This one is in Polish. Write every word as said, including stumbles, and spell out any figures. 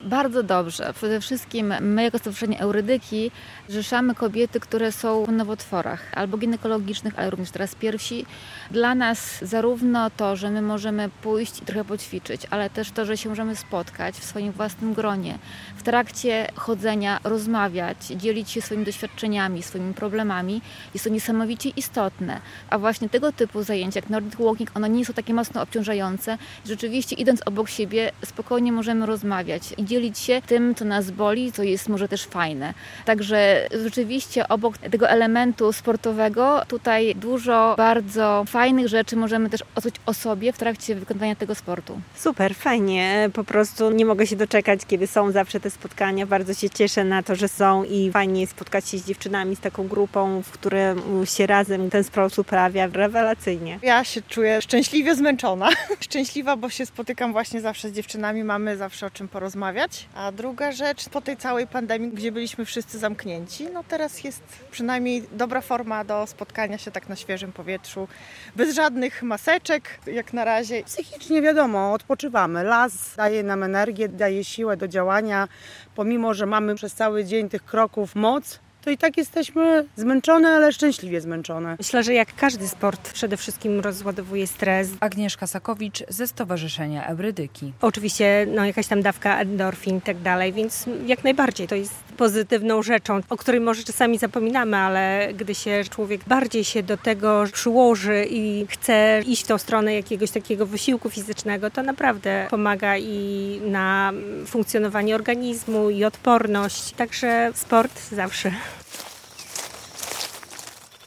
Bardzo dobrze. Przede wszystkim my jako Stowarzyszenie Eurydyki zrzeszamy kobiety, które są po nowotworach albo ginekologicznych, ale również teraz piersi. Dla nas zarówno to, że my możemy pójść i trochę poćwiczyć, ale też to, że się możemy spotkać w swoim własnym gronie, w trakcie chodzenia rozmawiać, dzielić się swoimi doświadczeniami, swoimi problemami, jest to niesamowicie istotne. A właśnie tego typu zajęcia jak Nordic Walking, one nie są takie mocno obciążające. Rzeczywiście idąc obok siebie spokojnie możemy rozmawiać i dzielić się tym, co nas boli, co jest może też fajne. Także rzeczywiście obok tego elementu sportowego tutaj dużo bardzo fajnych rzeczy możemy też odczuć o sobie w trakcie wykonywania tego sportu. Super, fajnie. Po prostu nie mogę się doczekać, kiedy są zawsze te spotkania. Bardzo się cieszę na to, że są i fajnie spotkać się z dziewczynami, z taką grupą, w której się razem ten sport uprawia. Rewelacyjnie. Ja się czuję szczęśliwie zmęczona. Szczęśliwa, bo się spotykam właśnie zawsze z dziewczynami, mamy zawsze o czym porozmawiać. A druga rzecz, po tej całej pandemii, gdzie byliśmy wszyscy zamknięci, no teraz jest przynajmniej dobra forma do spotkania się tak na świeżym powietrzu, bez żadnych maseczek, jak na razie. Psychicznie wiadomo, odpoczywamy. Las daje nam energię, daje siłę do działania. Pomimo, że mamy przez cały dzień tych kroków moc, to i tak jesteśmy zmęczone, ale szczęśliwie zmęczone. Myślę, że jak każdy sport przede wszystkim rozładowuje stres. Agnieszka Sakowicz ze Stowarzyszenia Eurydyki. Oczywiście no, jakaś tam dawka endorfin i tak dalej, więc jak najbardziej to jest pozytywną rzeczą, o której może czasami zapominamy, ale gdy się człowiek bardziej się do tego przyłoży i chce iść w tą stronę jakiegoś takiego wysiłku fizycznego, to naprawdę pomaga i na funkcjonowanie organizmu, i odporność. Także sport zawsze.